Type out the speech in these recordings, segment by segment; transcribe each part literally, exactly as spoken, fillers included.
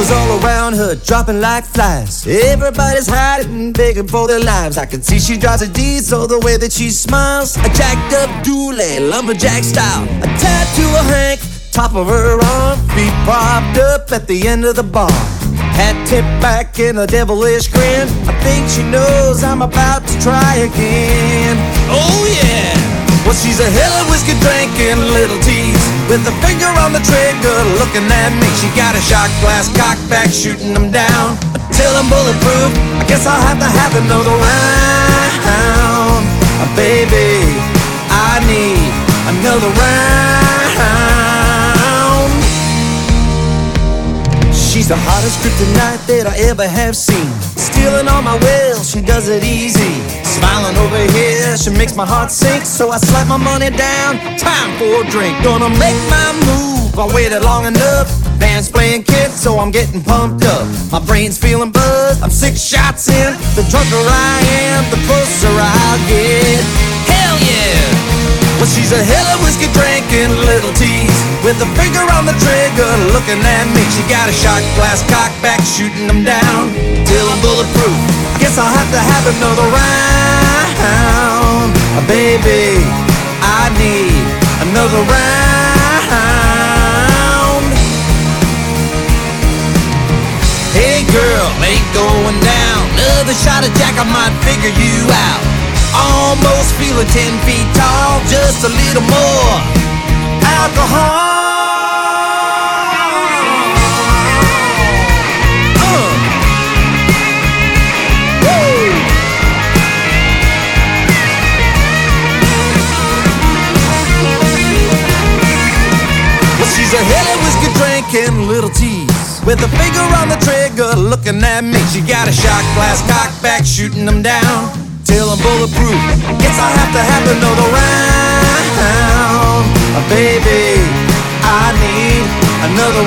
Girls all around her, dropping like flies. Everybody's hiding, begging for their lives. I can see she drives a diesel, the way that she smiles. A jacked up dually, lumberjack style. A tattoo of Hank, top of her arm. Feet propped up at the end of the bar. Hat tipped back in a devilish grin. I think she knows I'm about to try again. Oh yeah! Well, she's a hell of whiskey drinking little tease, with a finger on the trigger looking at me. She got a shot glass cocked back, shooting them down. Till I'm bulletproof, I guess I'll have to have another round. Uh, baby, I need another round. She's the hottest kryptonite that I ever have seen. Stealing all my wills, she does it easy. Smiling over here, she makes my heart sink. So I slap my money down, time for a drink. Gonna make my move, I waited long enough. Band's playing kids, so I'm getting pumped up. My brain's feeling buzzed, I'm six shots in. The drunker I am, the closer I'll get. Hell yeah! Well, she's a hell of whiskey drinking little tease, with a finger on the trigger looking at me. She got a shot glass cocked back, shooting them down till I'm bulletproof. Guess I'll have to have another round. Uh, baby, I need another round. Hey girl, ain't going down. Another shot of Jack, I might figure you out. Almost feeling ten feet tall, just a little more alcohol. Uh. Woo. Well, she's a hell of whiskey drinking little tease, with a finger on the trigger looking at me. She got a shot glass cocked back, shooting them down till I'm bulletproof. Guess I'll have to have another round. Uh, baby, I need another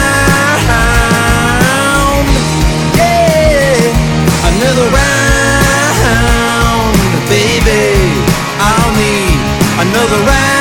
round. Yeah, another round. Baby, I'll need another round.